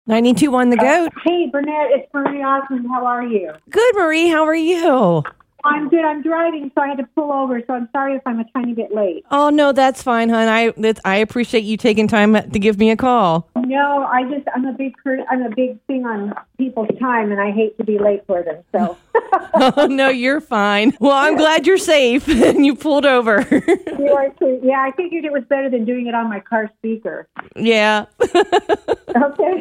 92.1 The Goat. Hey, Burnett, it's Marie Osmond. How are you? Good, Marie. How are you? I'm good. I'm driving, so I had to pull over, so I'm sorry if I'm a tiny bit late. Oh, no, that's fine, hon. I appreciate you taking time to give me a call. No, I'm a big thing on people's time, and I hate to be late for them, so. Oh, no, you're fine. Well, I'm glad you're safe and you pulled over. You are too. Yeah, I figured it was better than doing it on my car speaker. Yeah. Okay.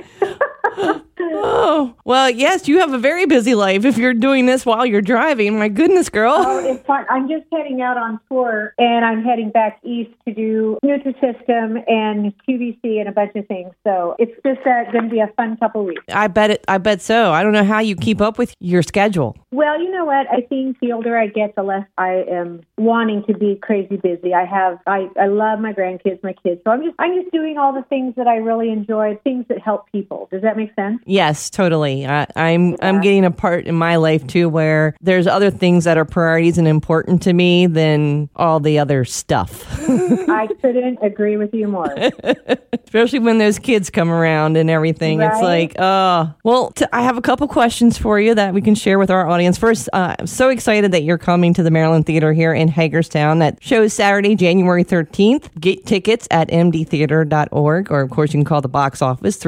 Oh, well, yes, you have a very busy life if you're doing this while you're driving. My goodness, girl. Oh, it's fun. I'm just heading out on tour, and I'm heading back east to do Nutrisystem and QVC and a bunch of things. So it's just going to be a fun couple weeks. I bet so. I don't know how you keep up with your schedule. Well, you know what? I think the older I get, the less I am wanting to be crazy busy. I love my grandkids, my kids. So I'm just doing all the things that I really enjoy, things that help people. Does that make sense? Yes, totally. I'm getting a part in my life too where there's other things that are priorities and important to me than all the other stuff. I couldn't agree with you more. Especially when those kids come around and everything. Right? It's like, I have a couple questions for you that we can share with our audience. First, I'm so excited that you're coming to the Maryland Theater here in Hagerstown. That shows Saturday, January 13th. Get tickets at mdtheater.org, or of course you can call the box office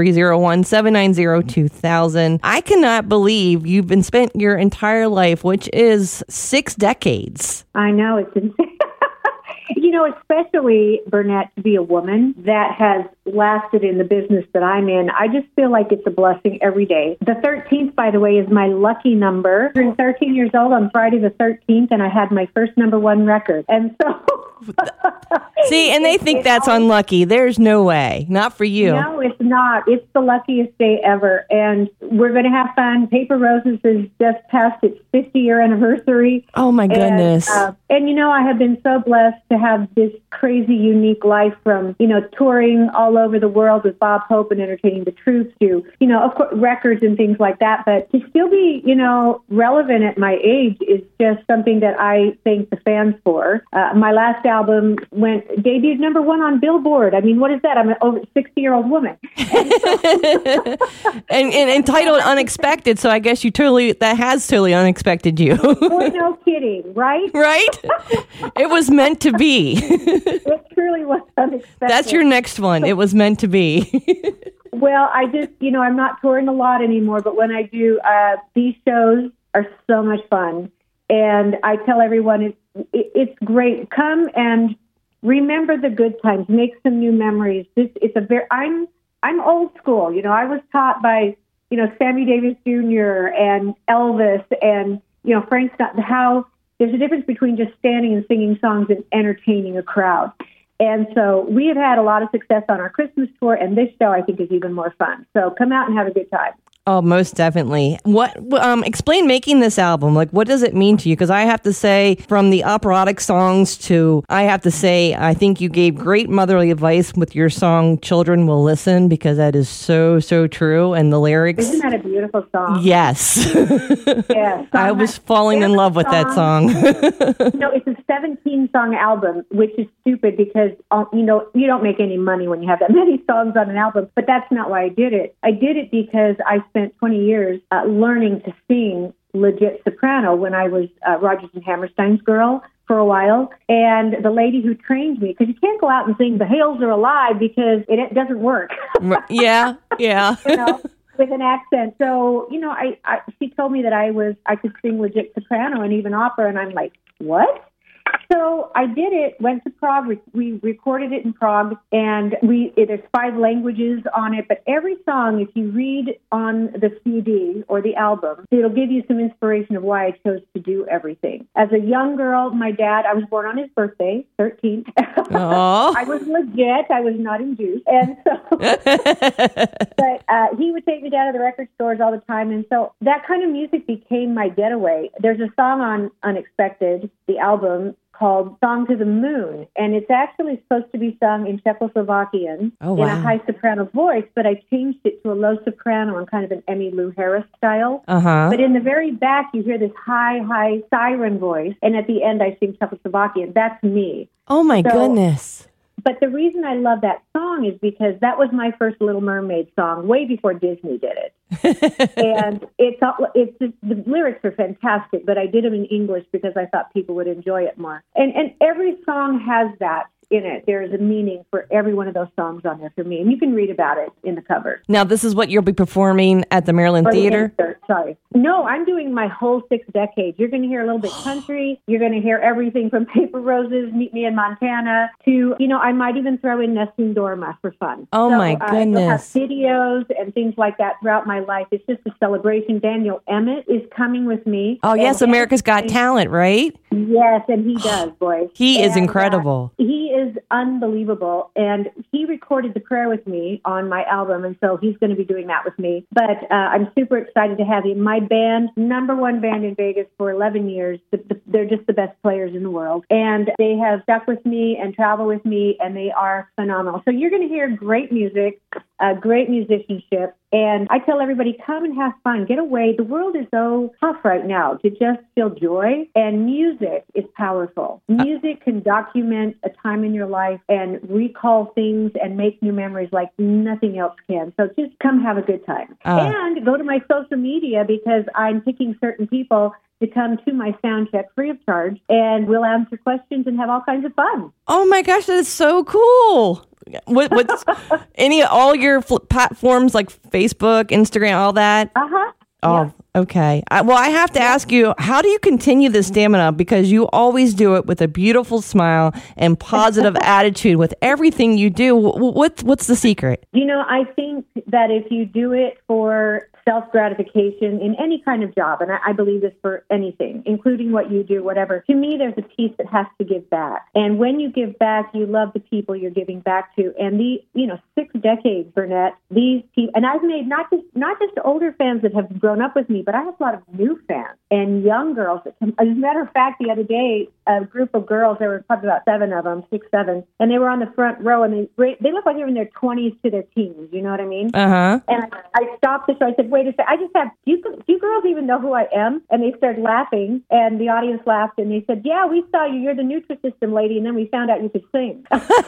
301-790-2000. I cannot believe you've been spent your entire life, which is 6 decades. I know, it's insane. You know, especially, Burnett, to be a woman that has lasted in the business that I'm in, I just feel like it's a blessing every day. The 13th, by the way, is my lucky number. I'm 13 years old on Friday the 13th, and I had my first #1 record. And so... See, and they think that's unlucky. There's no way. Not for you. No, it's not. It's the luckiest day ever. And we're going to have fun. Paper Roses has just passed its 50-year anniversary. Oh, my goodness. And, you know, I have been so blessed to have this crazy, unique life from, you know, touring all over the world with Bob Hope and entertaining the troops to, you know, of course, records and things like that. But to still be, you know, relevant at my age is just something that I thank the fans for. My last album debuted #1 on Billboard. I mean, what is that? I'm an over 60-year-old woman. And entitled Unexpected, so I guess that has totally unexpected you. Boy, no kidding, right? Right? It was meant to be. It truly was unexpected. That's your next one. It was meant to be. Well, I just, you know, I'm not touring a lot anymore, but when I do, these shows are so much fun. And I tell everyone it's great. Come and remember the good times. Make some new memories. I'm old school. You know, I was taught by, you know, Sammy Davis Jr. and Elvis and, you know, Frank Sinatra, how there's a difference between just standing and singing songs and entertaining a crowd. And so we have had a lot of success on our Christmas tour, and this show I think is even more fun. So come out and have a good time. Oh, most definitely. Explain making this album. Like, what does it mean to you? Because I have to say, from the operatic songs to, I think you gave great motherly advice with your song, Children Will Listen, because that is so, so true. And the lyrics. Isn't that a beautiful song? Yes. Yes. I was falling in love with that song. No, it's a 17-song album, which is stupid because, you know, you don't make any money when you have that many songs on an album. But that's not why I did it. I did it because I spent 20 years learning to sing legit soprano when I was Rodgers and Hammerstein's girl for a while. And the lady who trained me, because you can't go out and sing The Hales Are Alive because it doesn't work. Yeah. You know, with an accent. So, you know, she told me that I could sing legit soprano and even opera. And I'm like, what? So I did it, went to Prague, we recorded it in Prague, and there's 5 languages on it, but every song, if you read on the CD or the album, it'll give you some inspiration of why I chose to do everything. As a young girl, my dad, I was born on his birthday, 13th. I was legit, I was not induced. And so, but he would take me down to the record stores all the time, and so that kind of music became my getaway. There's a song on Unexpected, the album, called Song to the Moon, and it's actually supposed to be sung in Czechoslovakian in a high soprano voice, but I changed it to a low soprano and kind of an Emmylou Harris style. But in the very back, you hear this high siren voice, and at the end, I sing Czechoslovakian. That's me. Oh, my goodness. But the reason I love that song is because that was my first Little Mermaid song way before Disney did it. And the lyrics are fantastic, but I did them in English because I thought people would enjoy it more. And every song has that in it. There is a meaning for every one of those songs on there for me. And you can read about it in the cover. Now, this is what you'll be performing at the Maryland Theater? Sorry. No, I'm doing my whole 6 decades. You're going to hear a little bit country. You're going to hear everything from Paper Roses, Meet Me in Montana, to, I might even throw in Nessun Dorma for fun. Oh, my goodness. You'll have videos and things like that throughout my life. It's just a celebration. Daniel Emmett is coming with me. Oh, yes, America's Got Talent, right? Yes, and he does, boy. He is incredible. He is unbelievable, and he recorded the prayer with me on my album, and so he's going to be doing that with me. But I'm super excited to have him. My band, #1 band in Vegas for 11 years, they're just the best players in the world, and they have stuck with me and traveled with me, and they are phenomenal. So you're going to hear great music, great musicianship, and I tell everybody, come and have fun. Get away. The world is so tough right now to just feel joy, and music is powerful. Music can document a time in your life and recall things and make new memories like nothing else can. So just come have a good time. And go to my social media because I'm picking certain people to come to my sound check free of charge, and we'll answer questions and have all kinds of fun. Oh my gosh, that is so cool. What's all your platforms like Facebook, Instagram, all that? Oh, yeah. Okay. Well, I have to ask you, how do you continue this stamina? Because you always do it with a beautiful smile and positive attitude with everything you do. What's the secret? I think that if you do it for self-gratification in any kind of job, and I believe this for anything, including what you do, whatever, to me, there's a piece that has to give back. And when you give back, you love the people you're giving back to. And 6 decades, Burnett, these people, and I've made not just older fans that have grown up with me, but I have a lot of new fans and young girls. As a matter of fact, the other day, a group of girls, there were probably about 7 of them, 6, 7, and they were on the front row, and they looked like they were in their 20s to their teens, you know what I mean? Uh-huh. And I stopped the show. I said, wait a second, do you girls even know who I am? And they started laughing, and the audience laughed, and they said, yeah, we saw you. You're the Nutrisystem lady, and then we found out you could sing.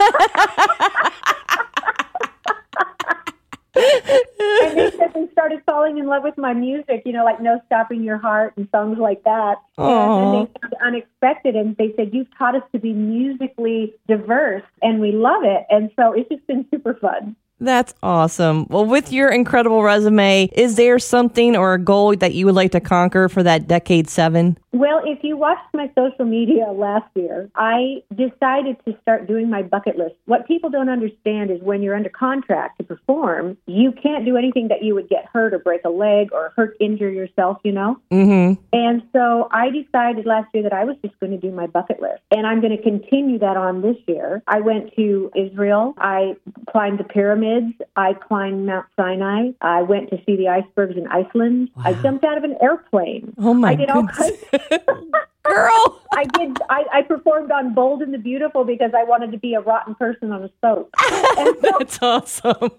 And they said they started falling in love with my music, like No Stopping Your Heart and songs like that. Aww. And then they found it unexpected, and they said, you've taught us to be musically diverse, and we love it. And so it's just been super fun. That's awesome. Well, with your incredible resume, is there something or a goal that you would like to conquer for that decade 7? Well, if you watched my social media last year, I decided to start doing my bucket list. What people don't understand is when you're under contract to perform, you can't do anything that you would get hurt or break a leg or injure yourself, Mm-hmm. And so I decided last year that I was just going to do my bucket list. And I'm going to continue that on this year. I went to Israel. I climbed the pyramids. I climbed Mount Sinai. I went to see the icebergs in Iceland. Wow. I jumped out of an airplane. Oh, my I did goodness. all kinds Girl! I performed on Bold and the Beautiful because I wanted to be a rotten person on a soap. That's awesome.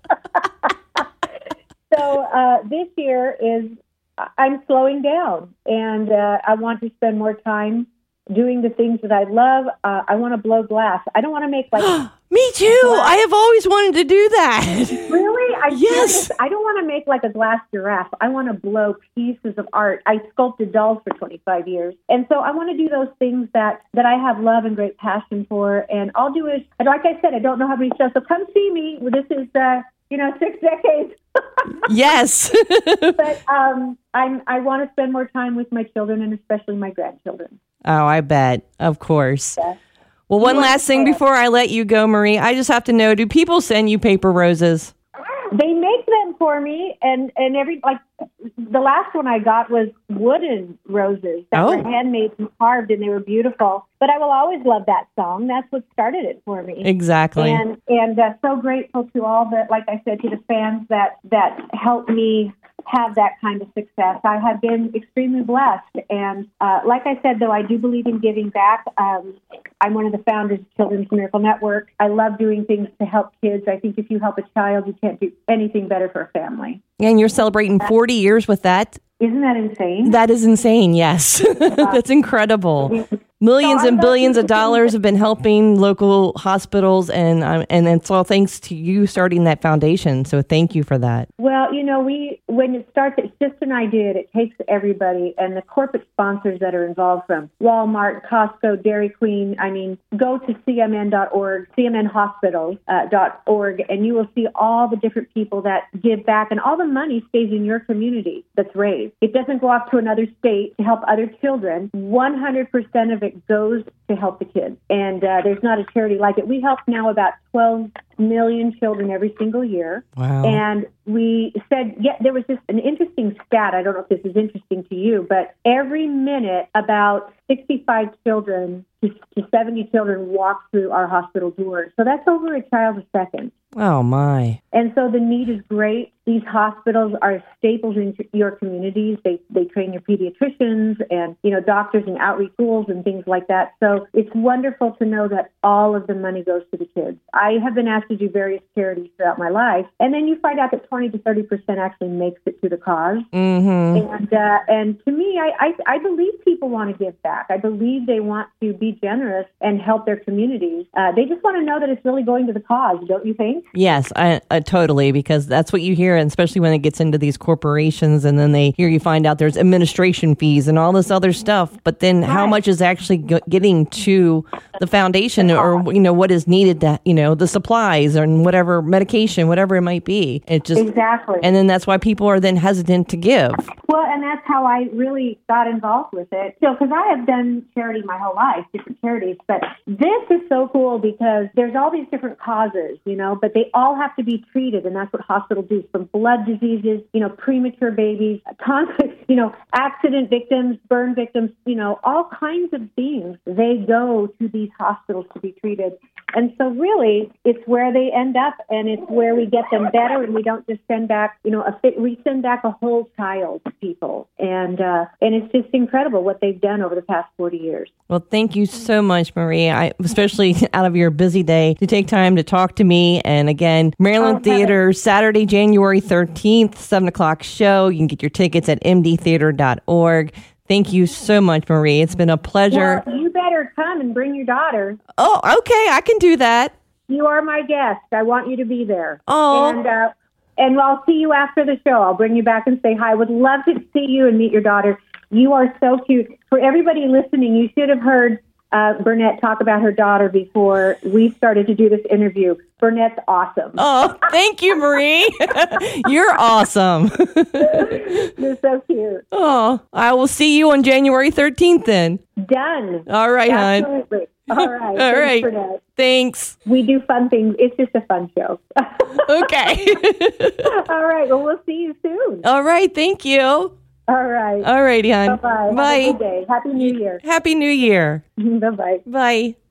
So this year I'm slowing down, and I want to spend more time doing the things that I love. I want to blow glass. I don't want to make Me too. Glass. I have always wanted to do that. Really? Yes. I don't want to make like a glass giraffe. I want to blow pieces of art. I sculpted dolls for 25 years. And so I want to do those things that I have love and great passion for. And I'll do it. Like I said, I don't know how many shows. So come see me. This is, 6 decades. Yes. But I want to spend more time with my children and especially my grandchildren. Oh, I bet. Of course. Yeah. Well, one last thing before I let you go, Marie. I just have to know, do people send you paper roses? They make them for me, and the last one I got was wooden roses that were handmade and carved, and they were beautiful. But I will always love that song. That's what started it for me. Exactly. And so grateful to all the, like I said, to the fans that helped me have that kind of success. I have been extremely blessed. And like I said, though, I do believe in giving back. I'm one of the founders of Children's Miracle Network. I love doing things to help kids. I think if you help a child, you can't do anything better for a family. And you're celebrating 40 years with that? Isn't that insane? That is insane, yes. That's incredible. Millions So and I'd love billions to of dollars have been helping local hospitals, and it's all thanks to you starting that foundation. So thank you for that. Well, when it starts, it's just an idea. It takes everybody and the corporate sponsors that are involved from Walmart, Costco, Dairy Queen. I mean, go to cmn.org, cmnhospitals.org, and you will see all the different people that give back, and all the money stays in your community that's raised. It doesn't go off to another state to help other children. 100% of it goes to help the kids, and there's not a charity like it. We help now about 12 million children every single year. Wow. And we said, there was just an interesting stat. I don't know if this is interesting to you, but every minute about 65 children to 70 children walk through our hospital doors. So that's over a child a second. Oh, my. And so the need is great. These hospitals are staples in your communities. They train your pediatricians and, doctors and outreach tools and things like that. So it's wonderful to know that all of the money goes to the kids. I have been asked to do various charities throughout my life, and then you find out that 20 to 30% actually makes it to the cause. Mm-hmm. And to me, I believe people want to give back. I believe they want to be generous and help their communities. They just want to know that it's really going to the cause, don't you think? Yes, I totally, because that's what you hear, and especially when it gets into these corporations, and then you find out there's administration fees and all this other stuff, but then how much is actually getting to the foundation, or what is needed, to the supplies and whatever medication, whatever it might be. It just exactly, and then that's why people are then hesitant to give. Well, and that's how I really got involved with it. So, because I have done charity my whole life, different charities, but this is so cool because there's all these different causes, but they all have to be treated, and that's what hospitals do. From blood diseases, premature babies, accident victims, burn victims, all kinds of things. They go to these hospitals to be treated. And so really, it's where they end up, and it's where we get them better, and we don't just send back, we send back a whole child to people. And it's just incredible what they've done over the past 40 years. Well, thank you so much, Marie, especially out of your busy day, to take time to talk to me. And again, Maryland Theater, Saturday, January 13th, 7 o'clock show. You can get your tickets at mdtheater.org. Thank you so much, Marie. It's been a pleasure. Well, you better come and bring your daughter. Oh, okay. I can do that. You are my guest. I want you to be there. Oh. And I'll see you after the show. I'll bring you back and say hi. Would love to see you and meet your daughter. You are so cute. For everybody listening, you should have heard Burnett talk about her daughter before we started to do this interview. Burnett's awesome. Oh, thank you, Marie. You're awesome. You're so cute. Oh, I will see you on January 13th then. Done. All right, hon. Absolutely. All right. All right. Burnett. Thanks. We do fun things. It's just a fun show. Okay. All right. Well, we'll see you soon. All right. Thank you. All right. All righty, hon. Bye-bye. Bye. Have a good day. Happy New Year. Happy New Year. Bye-bye. Bye.